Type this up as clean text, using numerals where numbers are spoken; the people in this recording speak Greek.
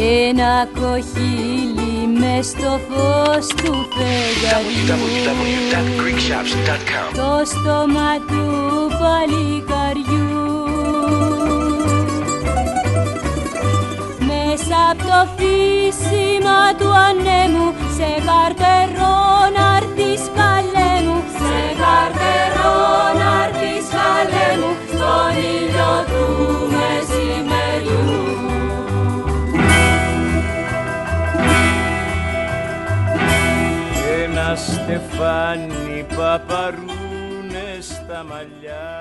ένα κοχύλι μες στο φως του φεγγαριού, το στόμα του παλικαριού. Μέσα απ' το φύσιμα του ανέμου, σε καρτερό να'ρθεις καλέ μου, σε καρτερό να'ρθεις καλέ μου, στον ήλιο του μεσημεριού. Ένα στεφάνι παπαρούνε στα μαλλιά,